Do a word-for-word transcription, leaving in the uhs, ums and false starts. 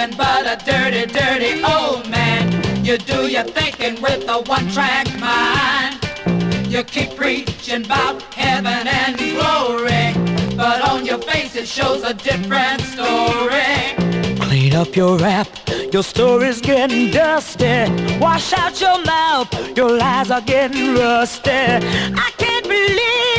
nothing but a dirty, dirty old man. You do your thinking with a one-track mind. You keep preaching about heaven and glory, but on your face it shows a different story. Clean up your rap, your story's getting dusty. Wash out your mouth, your lies are getting rusty. I can't believe